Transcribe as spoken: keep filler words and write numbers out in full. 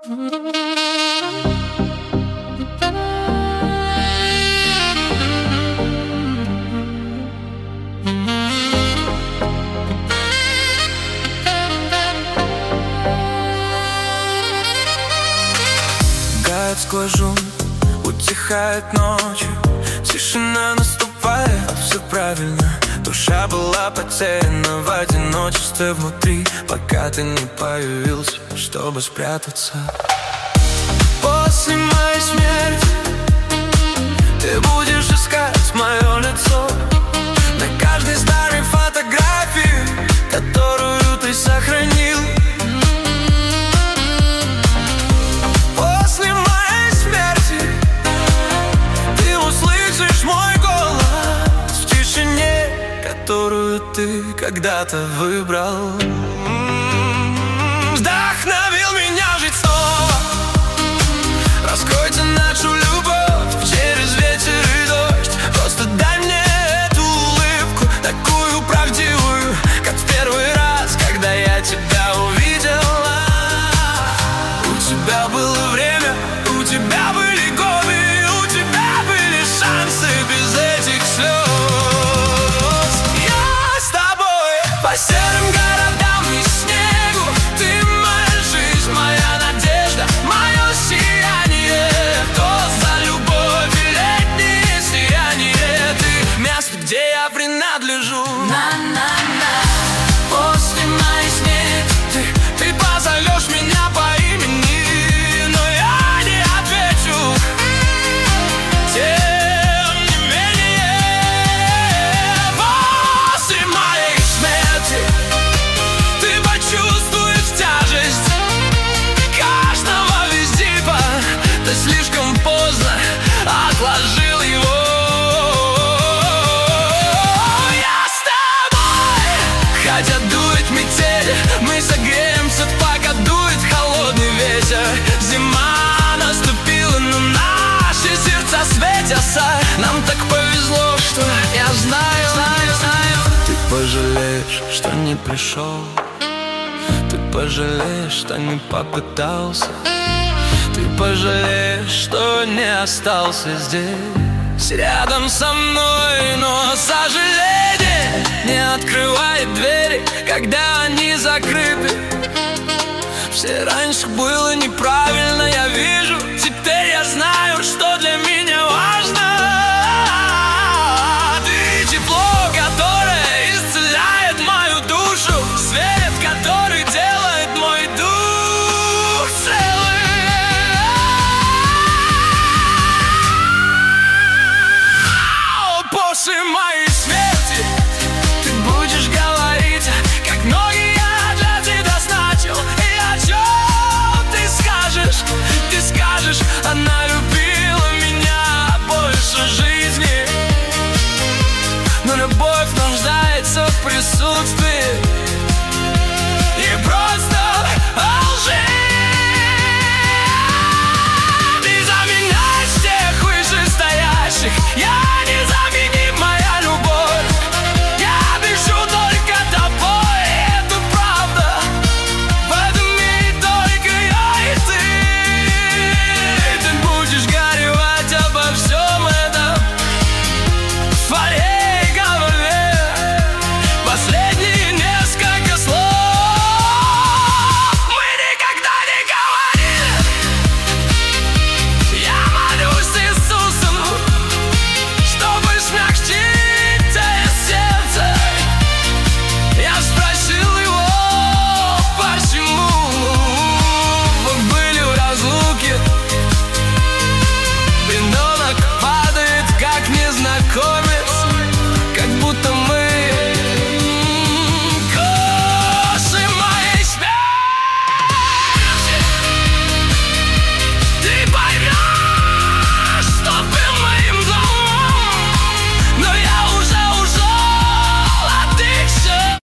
Городской шум утихает ночью, тишина наступает, все правильно. Душа была потеряна в одиночестве внутри, пока ты не появился, чтобы спрятаться. После моей смерти ты будешь искать мое лицо на каждой старой фотографии, которую ты сохранил. После моей смерти ты услышишь мой голос в тишине, которую ты когда-то выбрал. Вдохновил меня жить снова. Раскройте нашу любовь через ветер и дождь. Просто дай мне эту улыбку, такую правдивую, как в первый раз, когда я тебя увидела. У тебя было время, у тебя были годы, у тебя были шансы без этих слез. Я с тобой по серым городам и снегу. Ты моя жизнь, моя надежда, мое сияние. То за любовь и летнее сияние. Ты место, где я принадлежу. На-на-на. После моей смерти ты, ты позовешь меня по имени, но я не отвечу. Тем не менее, после моей смерти ты почувствуешь тяжесть каждого визита. Ты слишком поздно отложил его. Я с тобой, хотя дует метель, мы согреемся, пока дует холодный ветер. Зима наступила, но наши сердца светятся. Нам так повезло, что я знаю, знаю, знаю. Ты пожалеешь, что не пришел. Ты пожалеешь, что не попытался. Ты пожалеешь, что не остался здесь рядом со мной. Но сожаление не открывает двери, когда они закрыты. Все раньше было неправильно, я вижу.